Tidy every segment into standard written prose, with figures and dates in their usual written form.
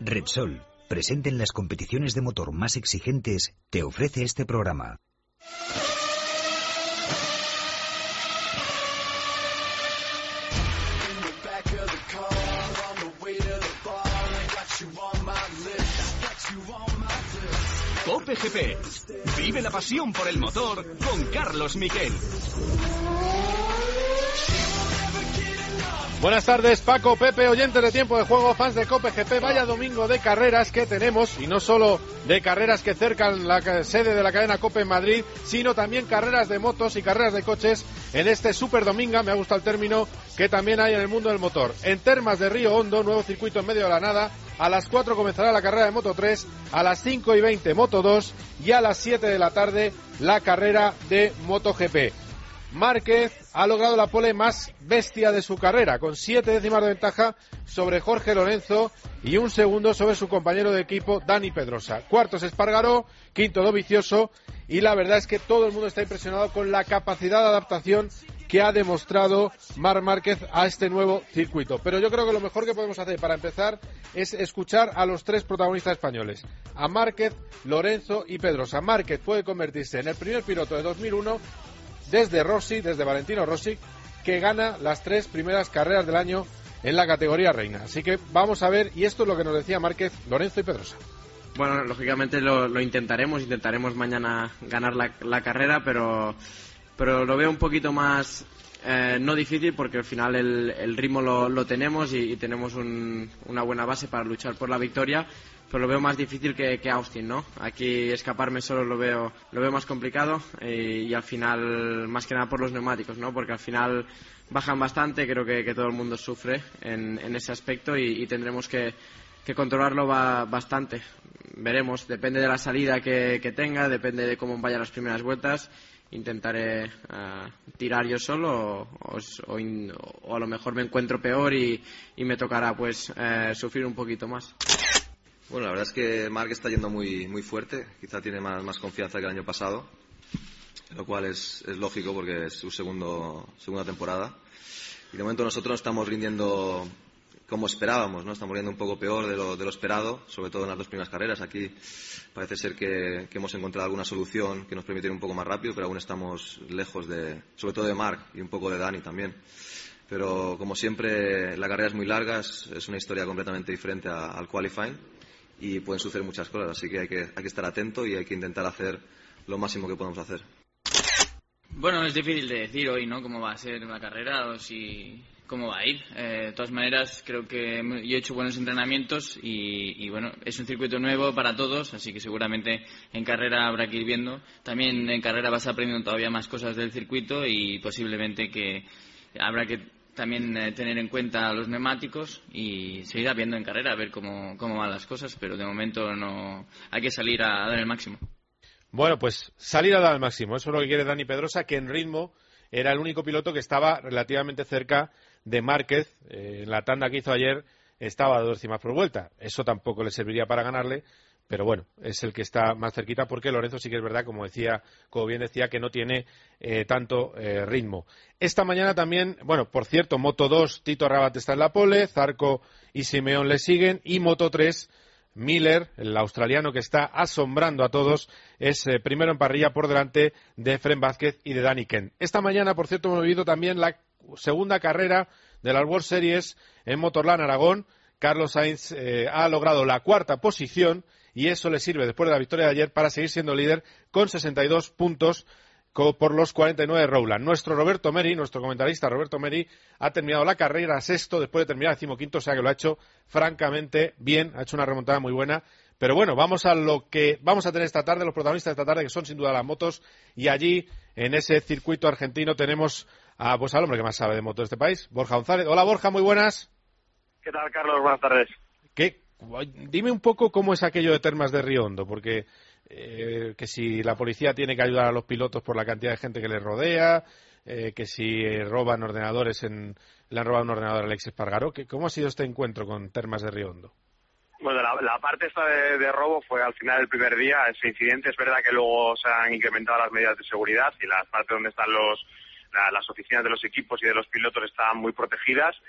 Repsol, presente en las competiciones de motor más exigentes, te ofrece este programa. Cope GP. Vive la pasión por el motor con Carlos Miquel. Buenas tardes, Paco, Pepe, oyentes de Tiempo de Juego, fans de Cope GP. Vaya domingo de carreras que tenemos, y no solo de carreras que cercan la sede de la cadena Cope en Madrid, sino también carreras de motos y carreras de coches en este Super Dominga, me ha gustado el término, que también hay en el mundo del motor. En Termas de Río Hondo, nuevo circuito en medio de la nada, a las 4 comenzará la carrera de Moto 3, a las 5:20 Moto 2 y a las 7 de la tarde la carrera de MotoGP. Márquez ha logrado la pole más bestia de su carrera, con 7 décimas de ventaja sobre Jorge Lorenzo y 1 segundo sobre su compañero de equipo, Dani Pedrosa. Cuarto es Espargaró, quinto Dovizioso, y la verdad es que todo el mundo está impresionado con la capacidad de adaptación que ha demostrado Marc Márquez a este nuevo circuito. Pero yo creo que lo mejor que podemos hacer para empezar es escuchar a los 3 protagonistas españoles, a Márquez, Lorenzo y Pedrosa. Márquez puede convertirse en el primer piloto de 2001 desde Valentino Rossi, que gana las 3 primeras carreras del año en la categoría reina. Así que vamos a ver, y esto es lo que nos decía Márquez, Lorenzo y Pedrosa. Bueno, lógicamente lo intentaremos mañana ganar la carrera, pero lo veo un poquito más no difícil, porque al final el ritmo lo tenemos y tenemos una buena base para luchar por la victoria. Pero lo veo más difícil que Austin, ¿no? Aquí escaparme solo lo veo más complicado, y al final, más que nada por los neumáticos, ¿no? Porque al final bajan bastante, creo que todo el mundo sufre en ese aspecto y tendremos que controlarlo bastante. Veremos, depende de la salida que tenga, depende de cómo vayan las primeras vueltas. Intentaré tirar yo solo o a lo mejor me encuentro peor y me tocará pues sufrir un poquito más. Bueno, la verdad es que Marc está yendo muy fuerte, quizá tiene más confianza que el año pasado, lo cual es lógico porque es su segunda temporada. Y de momento nosotros no estamos rindiendo como esperábamos, ¿no? Estamos rindiendo un poco peor de lo esperado, sobre todo en las 2 primeras carreras. Aquí parece ser que hemos encontrado alguna solución que nos permite ir un poco más rápido, pero aún estamos lejos sobre todo de Marc y un poco de Dani también. Pero como siempre, la carrera es muy larga, es una historia completamente diferente al qualifying. Y pueden suceder muchas cosas, así que hay que estar atento y hay que intentar hacer lo máximo que podemos hacer. Bueno, es difícil de decir hoy, ¿no?, cómo va a ser la carrera o cómo va a ir. De todas maneras, creo que yo he hecho buenos entrenamientos y bueno, es un circuito nuevo para todos, así que seguramente en carrera habrá que ir viendo. También en carrera vas aprendiendo todavía más cosas del circuito y posiblemente que habrá que también tener en cuenta los neumáticos y seguir viendo en carrera a ver cómo van las cosas, pero de momento no hay que salir a dar el máximo. Bueno, pues salir a dar el máximo, eso es lo que quiere Dani Pedrosa, que en ritmo era el único piloto que estaba relativamente cerca de Márquez. En la tanda que hizo ayer estaba a 2 décimas por vuelta, eso tampoco le serviría para ganarle, pero bueno, es el que está más cerquita, porque Lorenzo sí que es verdad, como bien decía, que no tiene tanto ritmo. Esta mañana también, bueno, por cierto, Moto 2, Tito Rabat está en la pole, Zarco y Simeón le siguen, y Moto 3, Miller, el australiano que está asombrando a todos, es primero en parrilla por delante de Fren Vázquez y de Dani Kent. Esta mañana, por cierto, hemos vivido también la segunda carrera de las World Series en Motorland Aragón. Carlos Sainz ha logrado la 4ª posición y eso le sirve, después de la victoria de ayer, para seguir siendo líder con 62 puntos por los 49 de Rowland. Nuestro comentarista Roberto Meri, ha terminado la carrera sexto después de terminar 15º, o sea que lo ha hecho francamente bien, ha hecho una remontada muy buena. Pero bueno, vamos a lo que vamos a tener esta tarde, los protagonistas de esta tarde, que son sin duda las motos, y allí, en ese circuito argentino, tenemos al hombre que más sabe de motos de este país, Borja González. Hola Borja, muy buenas. ¿Qué tal, Carlos? Buenas tardes. Dime un poco cómo es aquello de Termas de Río Hondo, porque que si la policía tiene que ayudar a los pilotos por la cantidad de gente que les rodea, que si roban ordenadores, le han robado un ordenador a Alex Espargaró. ¿Cómo ha sido este encuentro con Termas de Río Hondo? Bueno, la parte esta de robo fue al final del primer día. Ese incidente, es verdad que luego se han incrementado las medidas de seguridad y la parte donde están las oficinas de los equipos y de los pilotos están muy protegidas.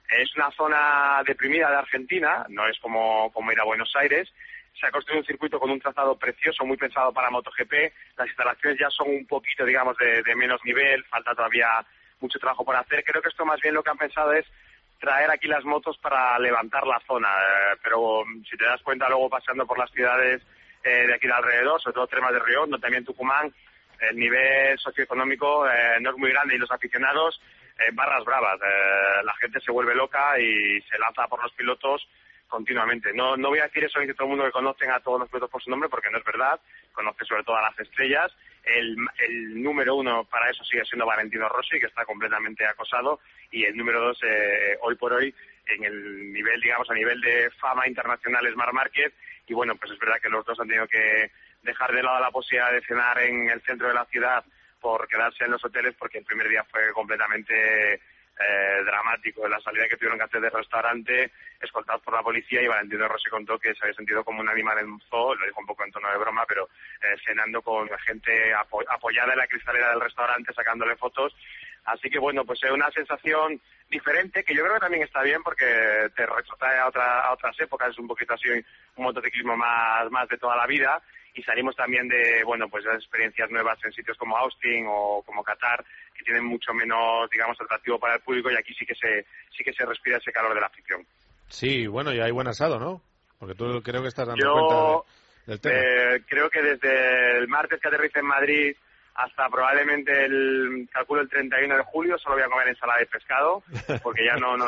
Es una zona deprimida de Argentina, no es como ir a Buenos Aires. Se ha construido un circuito con un trazado precioso, muy pensado para MotoGP. Las instalaciones ya son un poquito, digamos, de menos nivel, falta todavía mucho trabajo por hacer. Creo que esto más bien lo que han pensado es traer aquí las motos para levantar la zona. Pero si te das cuenta, luego paseando por las ciudades de aquí de alrededor, sobre todo Tremas de Río, también Tucumán, el nivel socioeconómico no es muy grande y los aficionados, barras bravas. La gente se vuelve loca y se lanza por los pilotos continuamente. No voy a decir eso en que todo el mundo que conocen a todos los pilotos por su nombre, porque no es verdad. Conoce sobre todo a las estrellas. El número 1 para eso sigue siendo Valentino Rossi, que está completamente acosado, y el número 2, hoy por hoy, en el nivel, digamos, a nivel de fama internacional, es Marc Márquez. Y bueno, pues es verdad que los dos han tenido que dejar de lado la posibilidad de cenar en el centro de la ciudad por quedarse en los hoteles, porque el primer día fue completamente dramático. La salida que tuvieron que hacer del restaurante, escoltados por la policía, y Valentino Rossi contó que se había sentido como un animal en un zoo, lo dijo un poco en tono de broma, pero cenando con gente apoyada en la cristalera del restaurante, sacándole fotos. Así que bueno, pues es una sensación diferente, que yo creo que también está bien, porque te retrotrae a otras épocas, es un poquito así un motociclismo más de toda la vida, y salimos también de, bueno, pues de experiencias nuevas en sitios como Austin o como Qatar, que tienen mucho menos, digamos, atractivo para el público, y aquí sí que se respira ese calor de la afición. Sí, bueno, y hay buen asado, ¿no? Porque tú creo que estás dando cuenta del tema. Creo que desde el martes que aterrice en Madrid hasta probablemente el 31 de julio solo voy a comer ensalada de pescado, porque ya no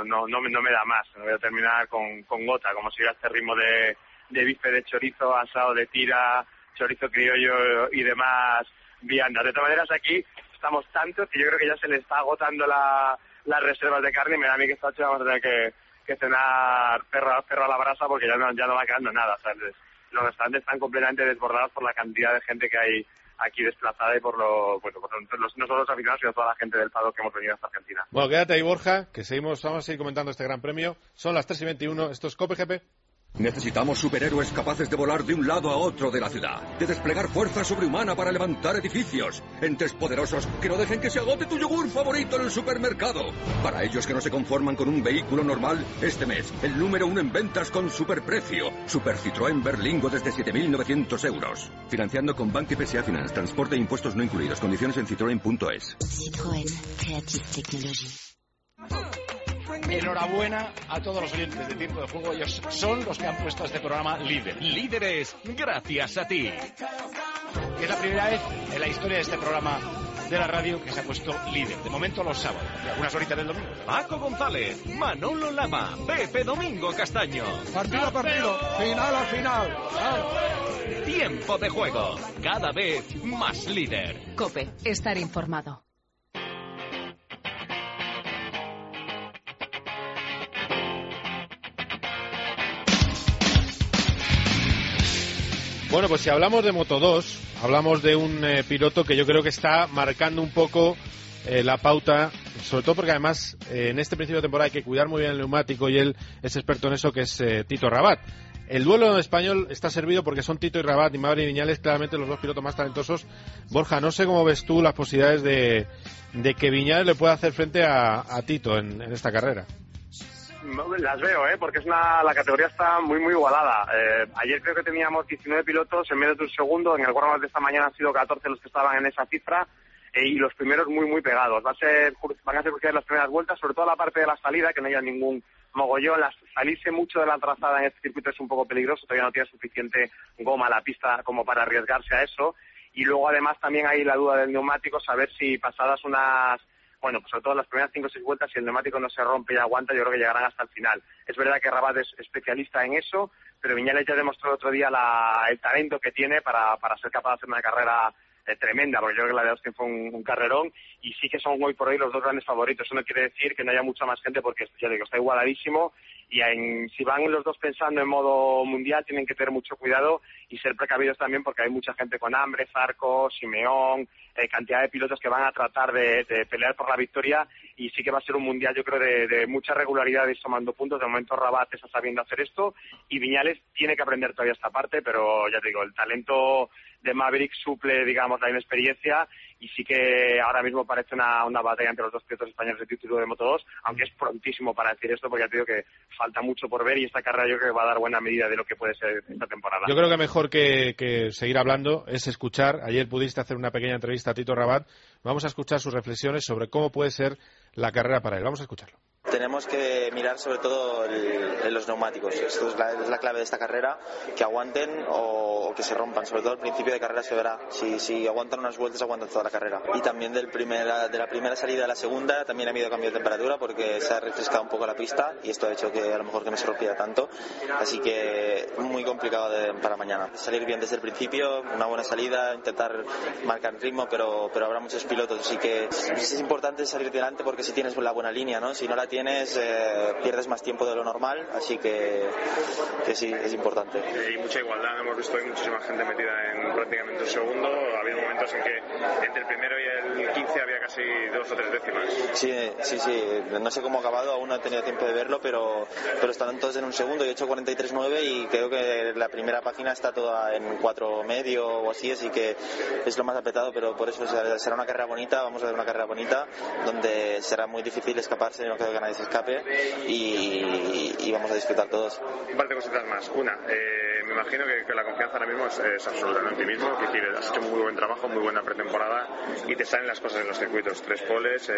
me da más. Me voy a terminar con gota, como si hubiera este ritmo de bife de chorizo, asado de tira, chorizo criollo y demás viandas. De todas maneras, aquí estamos tantos que yo creo que ya se le está agotando las reservas de carne, y me da a mí que esta noche vamos a tener que cenar perro a la brasa, porque ya no va quedando nada. O sea, los restaurantes están completamente desbordados por la cantidad de gente que hay aquí desplazada, y por no solo los aficionados, sino toda la gente del paddock que hemos venido hasta Argentina. Bueno, quédate ahí, Borja, que vamos a seguir comentando este gran premio. Son las 3:21, esto es COPE GP. Necesitamos superhéroes capaces de volar de un lado a otro de la ciudad, de desplegar fuerza sobrehumana para levantar edificios, entes poderosos que no dejen que se agote tu yogur favorito en el supermercado. Para ellos que no se conforman con un vehículo normal, este mes, el número 1 en ventas con superprecio. Super Citroën Berlingo desde 7.900 euros. Financiando con Banque PSA Finance, transporte e impuestos no incluidos. Condiciones en citroen.es. Citroën, Creative Technology. Enhorabuena a todos los oyentes de Tiempo de Juego. Ellos son los que han puesto este programa líder. Líderes, gracias a ti. Es la primera vez en la historia de este programa de la radio que se ha puesto líder. De momento los sábados y algunas horitas del domingo. Paco González, Manolo Lama, Pepe Domingo Castaño. Partido a partido, final a final. Tiempo de Juego, cada vez más líder. COPE, estar informado. Bueno, pues si hablamos de Moto2, hablamos de un piloto que yo creo que está marcando un poco la pauta, sobre todo porque además en este principio de temporada hay que cuidar muy bien el neumático, y él es experto en eso, que es Tito Rabat. El duelo español está servido porque son Tito y Rabat, y Maverick Viñales claramente los dos pilotos más talentosos. Borja, no sé cómo ves tú las posibilidades de que Viñales le pueda hacer frente a Tito en esta carrera. Las veo, porque la categoría está muy van ayer creo que teníamos 19 pilotos en menos de un segundo. En el warm-up de esta mañana han sido 14 los que estaban en esa cifra, y los primeros muy pegados. Van a ser cruciales las primeras vueltas, sobre todo la parte de la salida, que no haya ningún mogollón. Salirse mucho de la trazada en este circuito es un poco peligroso, todavía no tiene suficiente goma la pista como para arriesgarse a eso. Y luego además también hay la duda del neumático, saber si pasadas pues sobre todo las primeras 5 o 6 vueltas, si el neumático no se rompe y aguanta, yo creo que llegarán hasta el final. Es verdad que Rabat es especialista en eso, pero Viñales ya demostró el otro día el talento que tiene para ser capaz de hacer una carrera tremenda, porque yo creo que la de Austin fue un carrerón, y sí que son hoy por hoy los dos grandes favoritos. Eso no quiere decir que no haya mucha más gente, porque ya digo, está igualadísimo, y si van los dos pensando en modo mundial, tienen que tener mucho cuidado y ser precavidos también, porque hay mucha gente con hambre: Zarco, Simeón, cantidad de pilotos que van a tratar de pelear por la victoria, y sí que va a ser un mundial, yo creo, de mucha regularidad y sumando puntos. De momento Rabat está sabiendo hacer esto y Viñales tiene que aprender todavía esta parte, pero ya te digo, el talento de Maverick suple, digamos, la inexperiencia, y sí que ahora mismo parece una batalla entre los dos pilotos españoles de título de Moto2, aunque es prontísimo para decir esto, porque ya te digo que falta mucho por ver, y esta carrera yo creo que va a dar buena medida de lo que puede ser esta temporada. Yo creo que mejor que seguir hablando es escuchar. Ayer pudiste hacer una pequeña entrevista a Tito Rabat. Vamos a escuchar sus reflexiones sobre cómo puede ser la carrera para él. Vamos a escucharlo. Tenemos que mirar sobre todo los neumáticos. Esto es la clave de esta carrera, que aguanten o que se rompan. Sobre todo al principio de carrera se verá. Si aguantan unas vueltas, aguantan toda la carrera. Y también de la primera salida a la segunda también ha habido cambio de temperatura, porque se ha refrescado un poco la pista, y esto ha hecho que a lo mejor que no se rompiera tanto. Así que muy complicado para mañana. Salir bien desde el principio, una buena salida, intentar marcar ritmo, pero habrá muchos pilotos. Así que es importante salir delante, porque si tienes la buena línea, ¿no? Si no la tienes, pierdes más tiempo de lo normal, así que sí, es importante. Y mucha igualdad, hemos visto, hay muchísima gente metida en prácticamente un segundo. Ha habido momentos en que entre el primero y el 15 había casi 2 o 3 décimas. Sí, no sé cómo ha acabado, aún no he tenido tiempo de verlo, pero estarán todos en un segundo. Yo he hecho 43.9 y creo que la primera página está toda en 4.medio o así que es lo más apretado, pero por eso será una carrera bonita. Vamos a ver una carrera bonita donde será muy difícil escaparse, no creo que nadie se escape, y vamos a disfrutar todos. Un par de cositas más. Una, me imagino que la confianza ahora mismo es absoluta en ti mismo, que has hecho muy buen trabajo, muy buena pretemporada, y te salen las cosas en los circuitos. 3 poles,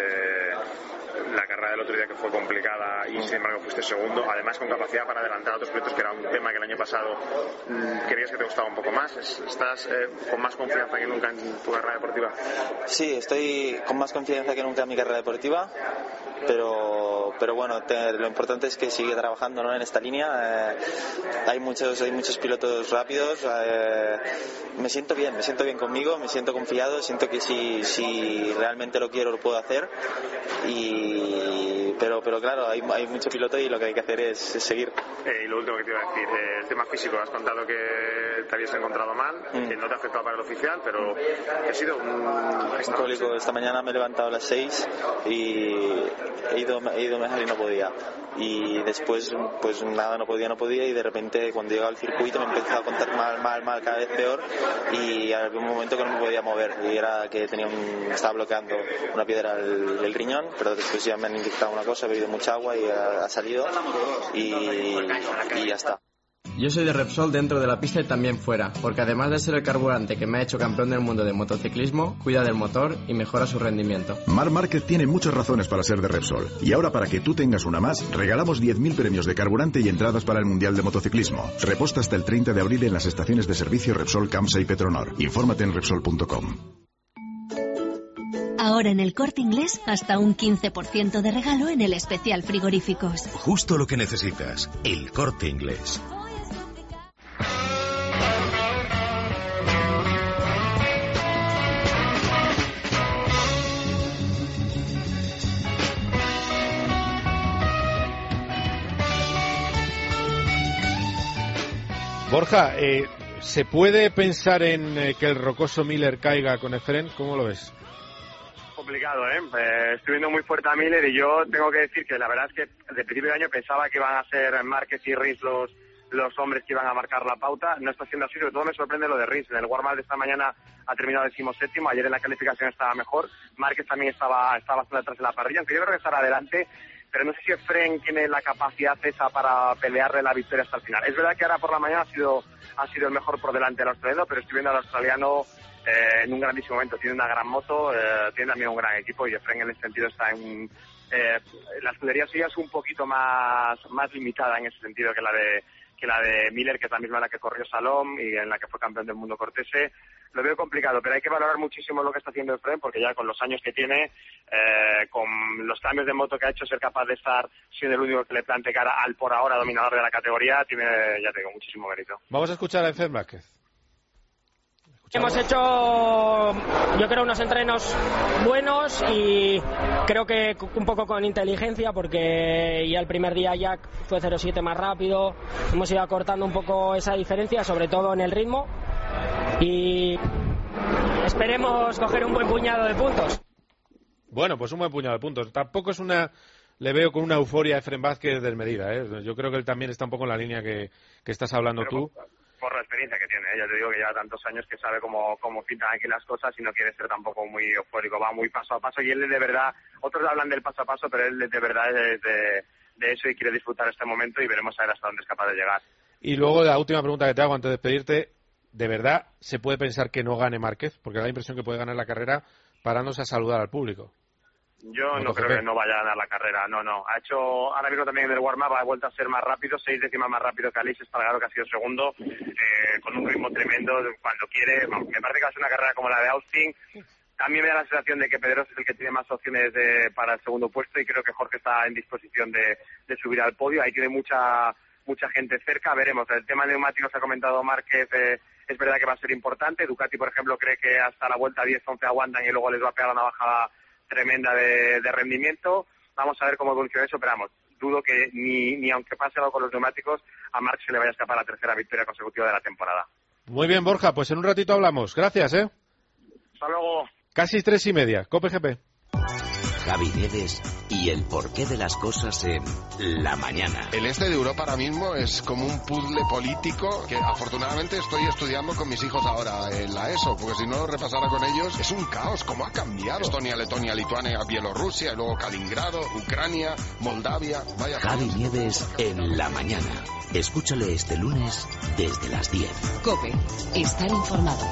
la carrera del otro día que fue complicada y sin embargo fuiste segundo, además con capacidad para adelantar a otros pilotos, que era un tema que el año pasado querías que te gustaba un poco más. ¿Estás con más confianza que nunca en tu carrera deportiva? Sí, estoy con más confianza que nunca en mi carrera deportiva, pero bueno, lo importante es que sigue trabajando, ¿no?, en esta línea. Hay muchos pilotos rápidos. Me siento bien conmigo, me siento confiado, siento que si realmente lo quiero lo puedo hacer, pero claro, hay mucho piloto y lo que hay que hacer es seguir. Y lo último que te iba a decir, el tema físico, has contado que te habías encontrado mal, que no te ha afectado para el oficial, pero ha sido un cólico. Esta mañana me he levantado a las 6 y he ido mejor y no podía, y después pues nada, no podía, y de repente cuando llegaba al circuito me empezó a contar mal, cada vez peor, y había un momento que no me podía mover, y era que estaba bloqueando una piedra el riñón, pero después ya me han inyectado una cosa, he bebido mucha agua y ha salido, y ya está. Yo soy de Repsol dentro de la pista y también fuera, porque además de ser el carburante que me ha hecho campeón del mundo de motociclismo, cuida del motor y mejora su rendimiento. Marc Márquez tiene muchas razones para ser de Repsol, y ahora, para que tú tengas una más, regalamos 10.000 premios de carburante y entradas para el Mundial de Motociclismo. Reposta hasta el 30 de abril en las estaciones de servicio Repsol, Camsa y Petronor. Infórmate en Repsol.com. Ahora en El Corte Inglés, hasta un 15% de regalo en el especial frigoríficos. Justo lo que necesitas. El Corte Inglés. Borja, ¿se puede pensar en que el rocoso Miller caiga con Efren? ¿Cómo lo ves? Complicado, estoy viendo muy fuerte a Miller, y yo tengo que decir que la verdad es que desde el principio de año pensaba que iban a ser Márquez y Rins los hombres que iban a marcar la pauta. No está siendo así, sobre todo me sorprende lo de Rins. En el warm-up de esta mañana ha terminado 17º, ayer en la calificación estaba mejor, Márquez también estaba bastante atrás en la parrilla, aunque yo creo que estará adelante, pero no sé si Efren tiene la capacidad esa para pelearle la victoria hasta el final. Es verdad que ahora por la mañana ha sido el mejor por delante del australiano, pero estoy viendo al australiano en un grandísimo momento. Tiene una gran moto, tiene también un gran equipo, y Efren en ese sentido está en la escudería suya es un poquito más limitada en ese sentido que la de Miller, que es la misma en la que corrió Salom y en la que fue campeón del mundo Cortese. Lo veo complicado, pero hay que valorar muchísimo lo que está haciendo Efren, porque ya con los años que tiene, con los cambios de moto que ha hecho, ser capaz de estar siendo el único que le plante cara al por ahora dominador de la categoría, tiene, ya te digo, muchísimo mérito. Vamos a escuchar a Efren Márquez. Hemos hecho, yo creo, unos entrenos buenos, y creo que un poco con inteligencia, porque ya el primer día Jack fue 0.7 más rápido, hemos ido acortando un poco esa diferencia, sobre todo en el ritmo, y esperemos coger un buen puñado de puntos. Bueno, pues un buen puñado de puntos. Tampoco le veo con una euforia a Efren Vázquez desmedida, ¿eh? Yo creo que él también está un poco en la línea que estás hablando tú. Por la experiencia que tiene, ya te digo que lleva tantos años que sabe cómo pintan aquí las cosas y no quiere ser tampoco muy eufórico, va muy paso a paso y él de verdad, otros hablan del paso a paso, pero él de verdad es de eso y quiere disfrutar este momento y veremos a ver hasta dónde es capaz de llegar. Y luego la última pregunta que te hago antes de despedirte, ¿de verdad se puede pensar que no gane Márquez? Porque da la impresión que puede ganar la carrera parándose a saludar al público. Yo no creo que no vaya a ganar la carrera, no. Ha hecho, ahora mismo también en el warm-up ha vuelto a ser más rápido, 6 décimas más rápido que Aleix Espargaró, que ha sido segundo, con un ritmo tremendo cuando quiere. Me parece que va a ser una carrera como la de Austin. También me da la sensación de que Pedrosa es el que tiene más opciones para el segundo puesto y creo que Jorge está en disposición de subir al podio. Ahí tiene mucha gente cerca, veremos. El tema de neumáticos ha comentado Márquez, es verdad que va a ser importante. Ducati, por ejemplo, cree que hasta la vuelta 10-11 aguantan y luego les va a pegar una bajada tremenda de rendimiento. Vamos a ver cómo evoluciona eso, pero vamos, dudo que ni aunque pase algo con los neumáticos, a Marc se le vaya a escapar la tercera victoria consecutiva de la temporada. Muy bien, Borja, pues en un ratito hablamos. Gracias, Hasta luego. Casi 3:30, COPE GP. Javi Guedes y el porqué de las cosas en La Mañana. El este de Europa ahora mismo es como un puzzle político que afortunadamente estoy estudiando con mis hijos ahora en la ESO, porque si no lo repasara con ellos es un caos. ¿Cómo ha cambiado? Estonia, Letonia, Lituania, Bielorrusia, luego Kaliningrado, Ucrania, Moldavia. Vaya. Javi Guedes en La Mañana. Escúchale este lunes desde las 10. COPE. Estar informado.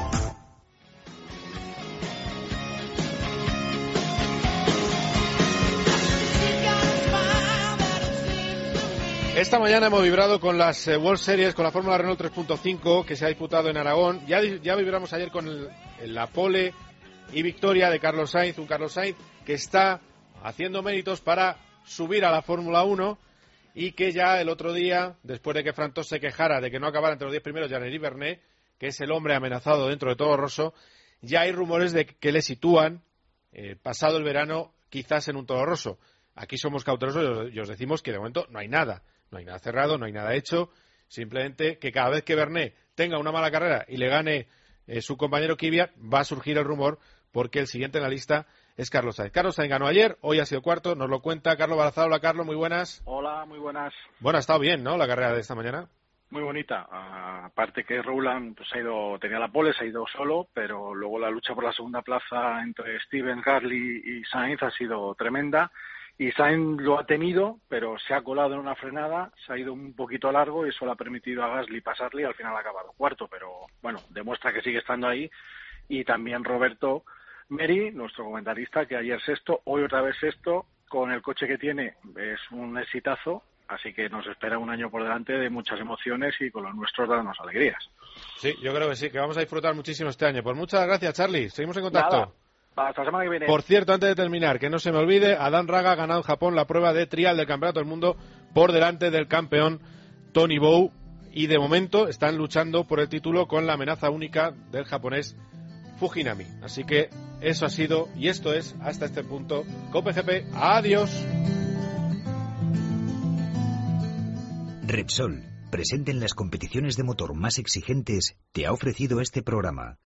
Esta mañana hemos vibrado con las World Series, con la Fórmula Renault 3.5 que se ha disputado en Aragón. Ya vibramos ayer con la pole y victoria de Carlos Sainz, un Carlos Sainz que está haciendo méritos para subir a la Fórmula 1 y que ya el otro día, después de que Fran Tost se quejara de que no acabara entre los 10 primeros, Jean-Éric Vernet, que es el hombre amenazado dentro de Toro Rosso, ya hay rumores de que le sitúan pasado el verano quizás en un Toro Rosso. Aquí somos cautelosos y os decimos que de momento no hay nada. No hay nada cerrado, no hay nada hecho. Simplemente que cada vez que Vernet tenga una mala carrera y le gane su compañero Kvyat, va a surgir el rumor porque el siguiente en la lista es Carlos Sainz. Carlos Sainz ganó ayer, hoy ha sido cuarto, nos lo cuenta Carlos Barazal. Hola, Carlos, muy buenas. Hola, muy buenas. Bueno, ha estado bien, ¿no?, la carrera de esta mañana. Muy bonita. Aparte que Rowland pues, tenía la pole, se ha ido solo, pero luego la lucha por la segunda plaza entre Steven, Gasly y Sainz ha sido tremenda. Y Sainz lo ha tenido, pero se ha colado en una frenada, se ha ido un poquito largo y eso le ha permitido a Gasly pasarle y al final ha acabado cuarto, pero bueno, demuestra que sigue estando ahí. Y también Roberto Meri, nuestro comentarista, que ayer sexto, hoy otra vez sexto, con el coche que tiene es un exitazo, así que nos espera un año por delante de muchas emociones y con los nuestros darnos alegrías. Sí, yo creo que sí, que vamos a disfrutar muchísimo este año. Pues muchas gracias, Charlie, seguimos en contacto. Nada. Hasta la semana que viene. Por cierto, antes de terminar, que no se me olvide, Adán Raga ha ganado en Japón la prueba de trial del Campeonato del Mundo por delante del campeón Tony Bow y de momento están luchando por el título con la amenaza única del japonés Fujinami. Así que eso ha sido y esto es hasta este punto COPE GP. Adiós. Repsol, presente en las competiciones de motor más exigentes, te ha ofrecido este programa.